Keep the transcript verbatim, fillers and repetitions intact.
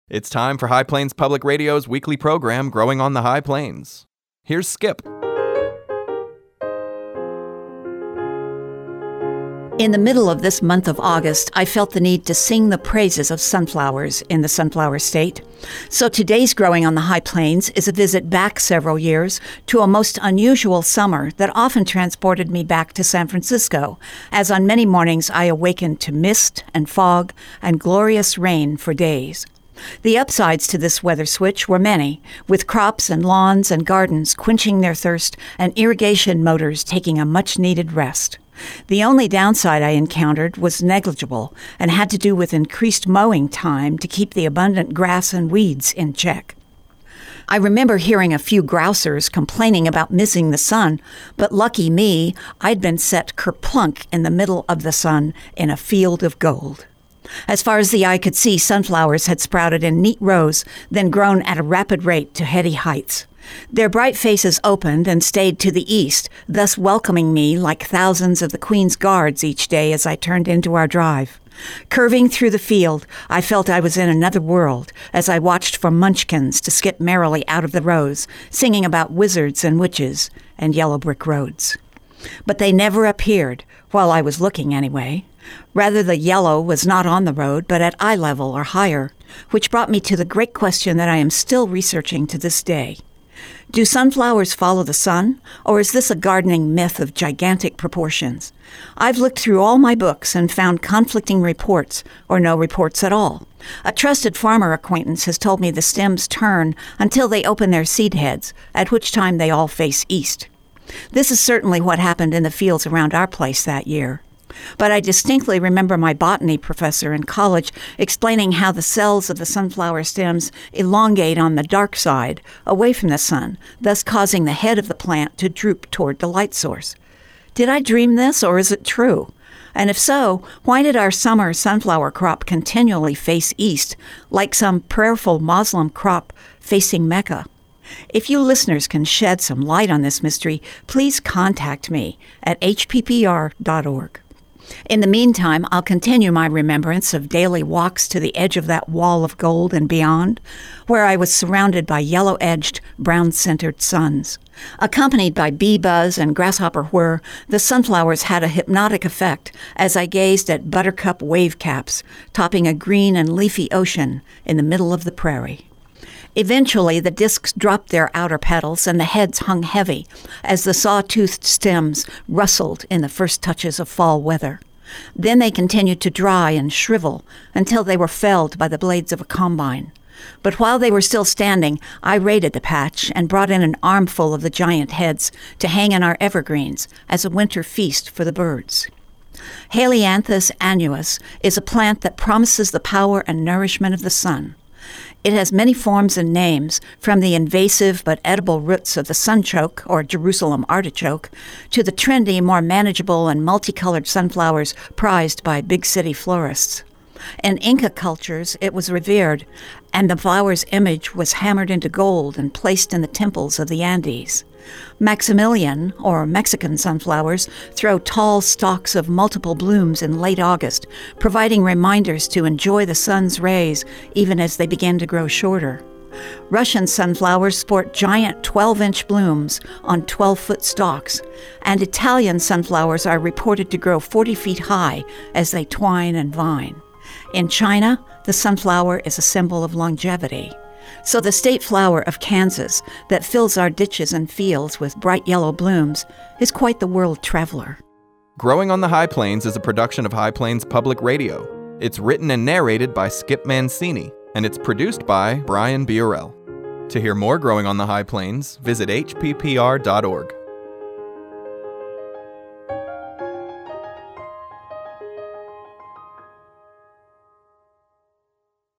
It's time for High Plains Public Radio's weekly program, Growing on the High Plains. Here's Skip. In the middle of this month of August, I felt the need to sing the praises of sunflowers in the Sunflower State. So today's Growing on the High Plains is a visit back several years to a most unusual summer that often transported me back to San Francisco, as on many mornings I awakened to mist and fog and glorious rain for days. The upsides to this weather switch were many, with crops and lawns and gardens quenching their thirst and irrigation motors taking a much-needed rest. The only downside I encountered was negligible and had to do with increased mowing time to keep the abundant grass and weeds in check. I remember hearing a few grousers complaining about missing the sun, but lucky me, I'd been set kerplunk in the middle of the sun in a field of gold. As far as the eye could see, sunflowers had sprouted in neat rows, then grown at a rapid rate to heady heights. Their bright faces opened and stayed to the east, thus welcoming me like thousands of the Queen's Guards each day as I turned into our drive. Curving through the field, I felt I was in another world as I watched for munchkins to skip merrily out of the rows, singing about wizards and witches and yellow brick roads. But they never appeared, while I was looking anyway. Rather, the yellow was not on the road, but at eye level or higher, which brought me to the great question that I am still researching to this day. Do sunflowers follow the sun, or is this a gardening myth of gigantic proportions? I've looked through all my books and found conflicting reports, or no reports at all. A trusted farmer acquaintance has told me the stems turn until they open their seed heads, at which time they all face east. This is certainly what happened in the fields around our place that year. But I distinctly remember my botany professor in college explaining how the cells of the sunflower stems elongate on the dark side, away from the sun, thus causing the head of the plant to droop toward the light source. Did I dream this, or is it true? And if so, why did our summer sunflower crop continually face east, like some prayerful Muslim crop facing Mecca? If you listeners can shed some light on this mystery, please contact me at h p p r dot org. In the meantime, I'll continue my remembrance of daily walks to the edge of that wall of gold and beyond, where I was surrounded by yellow-edged, brown-centered suns. Accompanied by bee buzz and grasshopper whir, the sunflowers had a hypnotic effect as I gazed at buttercup wave caps topping a green and leafy ocean in the middle of the prairie. Eventually, the discs dropped their outer petals and the heads hung heavy as the saw-toothed stems rustled in the first touches of fall weather. Then they continued to dry and shrivel until they were felled by the blades of a combine. But while they were still standing, I raided the patch and brought in an armful of the giant heads to hang in our evergreens as a winter feast for the birds. Helianthus annuus is a plant that promises the power and nourishment of the sun. It has many forms and names, from the invasive but edible roots of the sunchoke, or Jerusalem artichoke, to the trendy, more manageable and multicolored sunflowers prized by big city florists. In Inca cultures, it was revered, and the flower's image was hammered into gold and placed in the temples of the Andes. Maximilian, or Mexican sunflowers, throw tall stalks of multiple blooms in late August, providing reminders to enjoy the sun's rays even as they begin to grow shorter. Russian sunflowers sport giant twelve-inch blooms on twelve-foot stalks, and Italian sunflowers are reported to grow forty feet high as they twine and vine. In China, the sunflower is a symbol of longevity. So the state flower of Kansas, that fills our ditches and fields with bright yellow blooms, is quite the world traveler. Growing on the High Plains is a production of High Plains Public Radio. It's written and narrated by Skip Mancini, and it's produced by Brian Biorel. To hear more Growing on the High Plains, visit h p p r dot org.